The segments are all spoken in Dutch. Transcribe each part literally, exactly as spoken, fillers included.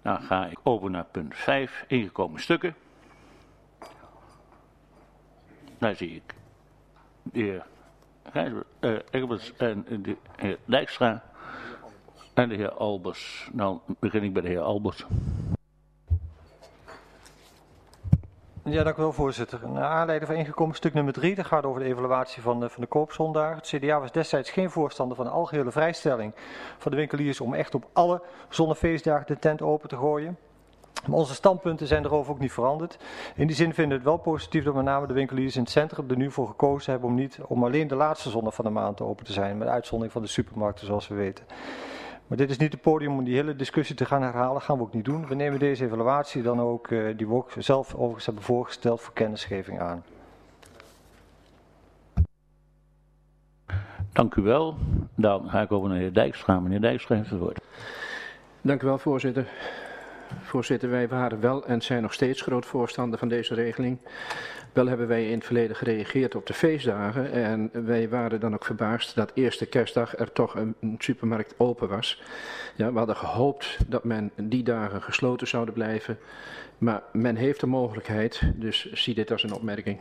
Dan ga ik over naar punt vijf, ingekomen stukken. Daar zie ik de heer uh, Egberts en de heer Dijkstra en de heer Albers. Dan begin ik bij de heer Albers. Ja, dank u wel, voorzitter. Naar aanleiding van ingekomen stuk nummer drie, dat gaat over de evaluatie van de, van de koopzondagen. Het C D A was destijds geen voorstander van een algehele vrijstelling van de winkeliers om echt op alle zonnefeestdagen de tent open te gooien. Maar onze standpunten zijn erover ook niet veranderd. In die zin vinden we het wel positief dat met name de winkeliers in het centrum er nu voor gekozen hebben om niet om alleen de laatste zondag van de maand open te zijn, met uitzondering van de supermarkten zoals we weten. Maar dit is niet het podium om die hele discussie te gaan herhalen, gaan we ook niet doen. We nemen deze evaluatie dan ook, uh, die we ook zelf overigens hebben voorgesteld, voor kennisgeving aan. Dank u wel. Dan ga ik over naar de heer Dijkstra. Meneer Dijkstra heeft het woord. Dank u wel, voorzitter. Voorzitter, wij waren wel en zijn nog steeds groot voorstander van deze regeling. Wel hebben wij in het verleden gereageerd op de feestdagen en wij waren dan ook verbaasd dat eerste kerstdag er toch een, een supermarkt open was. Ja, we hadden gehoopt dat men die dagen gesloten zouden blijven, maar men heeft de mogelijkheid, dus zie dit als een opmerking.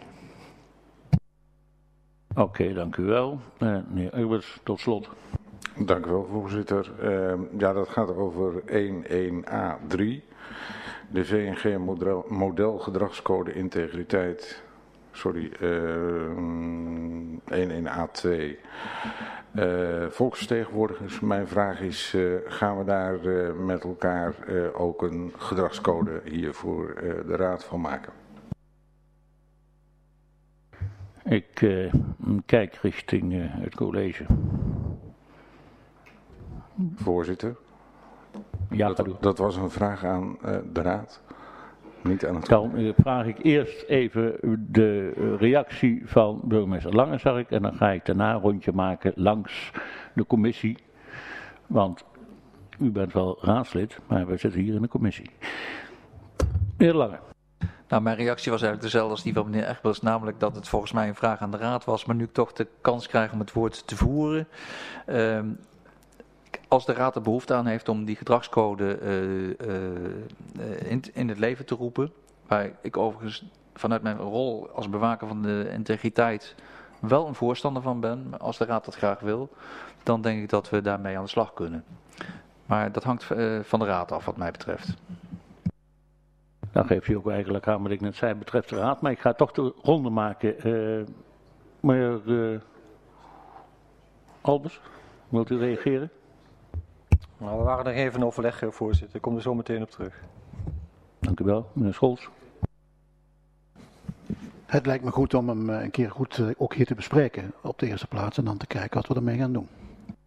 Oké, okay, dank u wel. Uh, meneer Egberts, tot slot. Dank u wel, voorzitter. Uh, ja, dat gaat over één één A drie. De V N G model, model gedragscode integriteit. Sorry, uh, één één A twee. Uh, volksvertegenwoordigers, mijn vraag is, uh, gaan we daar uh, met elkaar uh, ook een gedragscode hier voor uh, de raad van maken? Ik uh, kijk richting uh, het college. Voorzitter. Ja, dat, dat was een vraag aan uh, de raad, niet aan het Dan uh, vraag ik eerst even de uh, reactie van burgemeester Langenzark en dan ga ik daarna een rondje maken langs de commissie. Want u bent wel raadslid, maar we zitten hier in de commissie. Meneer Lange. Nou, mijn reactie was eigenlijk dezelfde als die van meneer Egberts, namelijk dat het volgens mij een vraag aan de raad was, maar nu ik toch de kans krijg om het woord te voeren. Uh, Als de raad er behoefte aan heeft om die gedragscode uh, uh, in, in het leven te roepen, waar ik overigens vanuit mijn rol als bewaker van de integriteit wel een voorstander van ben, maar als de raad dat graag wil, dan denk ik dat we daarmee aan de slag kunnen. Maar dat hangt uh, van de raad af wat mij betreft. Dan geeft u ook eigenlijk aan wat ik net zei betreft de raad, maar ik ga toch de ronde maken. Uh, meneer uh, Albers, wilt u reageren? Nou, we waren er even in overleg, voorzitter. Ik kom er zo meteen op terug. Dank u wel. Meneer Scholz. Het lijkt me goed om hem een keer goed ook hier te bespreken op de eerste plaats en dan te kijken wat we ermee gaan doen.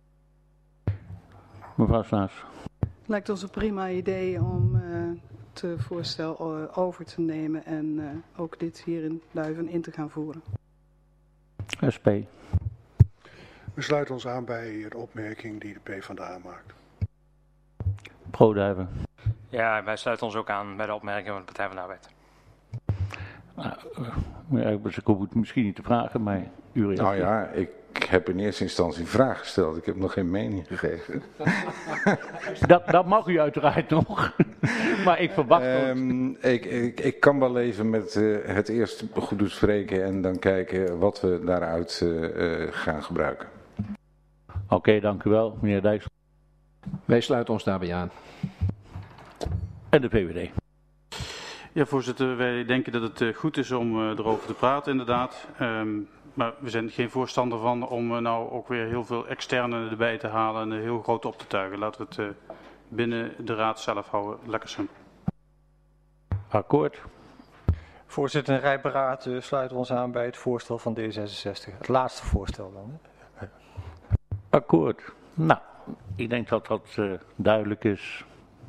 Mevrouw Snaas. Het lijkt ons een prima idee om uh, het voorstel uh, over te nemen en uh, ook dit hier in Duiven in te gaan voeren. S P. We sluiten ons aan bij de opmerking die de PvdA maakt. Pro-Duiven. Ja, wij sluiten ons ook aan bij de opmerking van de Partij van de Arbeid. Nou, uh, ik hoef het misschien niet te vragen, maar u reageert. Nou ja, ik heb in eerste instantie een vraag gesteld. Ik heb nog geen mening gegeven. dat, dat mag u uiteraard nog. Maar ik verwacht um, ik, ik, ik kan wel even met uh, het eerst goed bespreken en dan kijken wat we daaruit uh, uh, gaan gebruiken. Oké, okay, dank u wel, meneer Dijks. Wij sluiten ons daarbij aan. En de V V D. Ja, voorzitter, wij denken dat het goed is om uh, erover te praten, inderdaad. Um, maar we zijn geen voorstander van om uh, nou ook weer heel veel externe erbij te halen en uh, heel groot op te tuigen. Laten we het uh, binnen de raad zelf houden. Lekker simpel. Akkoord. Voorzitter, in rijberaad uh, sluiten we ons aan bij het voorstel van D zesenzestig. Het laatste voorstel dan. Hè? Akkoord. Nou, ik denk dat dat uh, duidelijk is.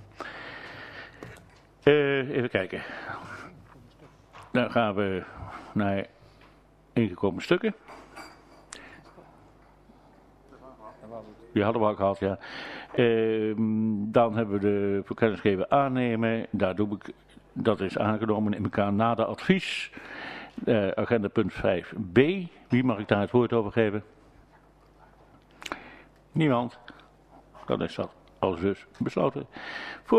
Uh, even kijken. Dan gaan we naar ingekomen stukken. Die hadden we al gehad, ja. Uh, dan hebben we de voor kennisgeven aannemen. Daar doe ik, dat is aangenomen in elkaar na de advies. Uh, agenda punt vijf b. Wie mag ik daar het woord over geven? Niemand. Dan is dat als dus besloten. Voor